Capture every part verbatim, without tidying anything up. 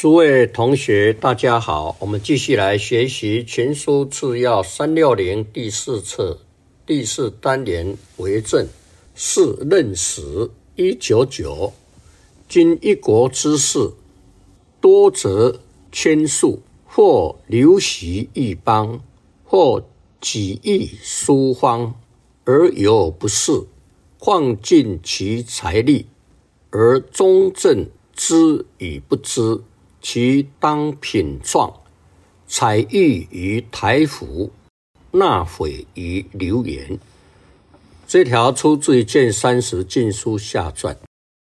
诸位同学大家好，我们继续来学习群书治要三六零第四册第四单元为政是任时一九九。今一国之事，多则迁述，或流习一邦，或己意殊方，而有不是，况尽其财力，而中正知与不知，其当品状，采益于台府，纳毁于流言。这条出自于卷三十晋书下传。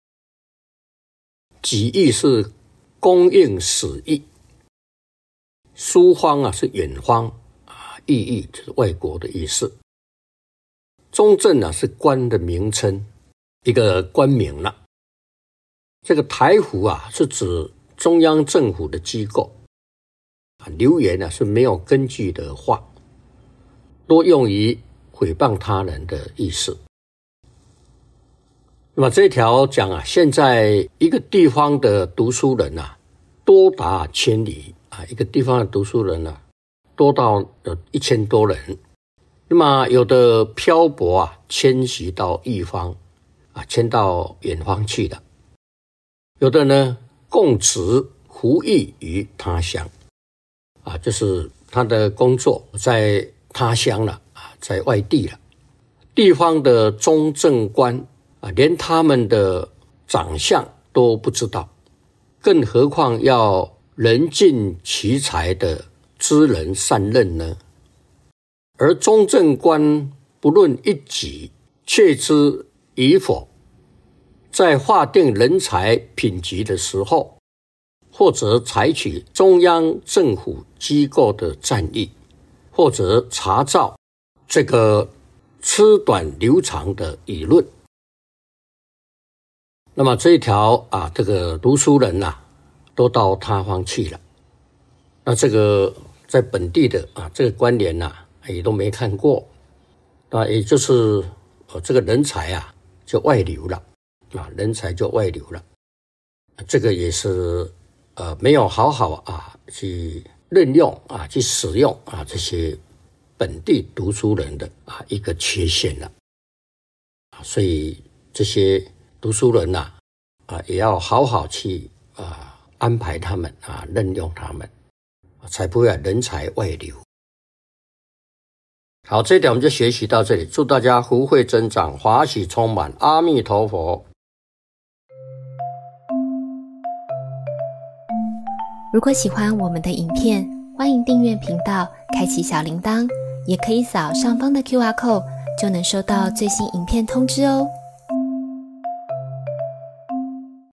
己意是供应使役，殊方啊是远方啊，意义就是外国的意思。中正啊是官的名称，一个官名了。这个台府啊是指中央政府的机构，啊，流言啊是没有根据的话，多用于诽谤他人的意思。那么这条讲啊，现在一个地方的读书人啊，多达千里啊，一个地方的读书人啊，多到有一千多人。那么有的漂泊啊，迁徙到异方啊，迁到远方去了；有的呢，供职服役于他乡啊，就是他的工作在他乡了啊，在外地了。地方的中正官啊，连他们的长相都不知道，更何况要人尽其才的知人善任呢？而中正官不论一己，确知与否，在划定人才品级的时候，或者采取中央政府机构的战役，或者查照这个吃短流长的舆论。那么这一条啊，这个读书人啊，都到他方去了。那这个在本地的啊，这个官员啊，也都没看过。那也就是呃，这个人才啊，就外流了啊，人才就外流了。这个也是呃，没有好好啊去任用啊，去使用啊这些本地读书人的啊一个缺陷了。啊，所以这些读书人呐、啊，啊，也要好好去啊安排他们啊，任用他们，才不会人才外流。好，这一点我们就学习到这里。祝大家福慧增长，华喜充满，阿弥陀佛。 如果喜欢我们的影片，欢迎订阅频道，开启小铃铛，也可以扫上方的 Q R code，就能收到最新影片通知哦。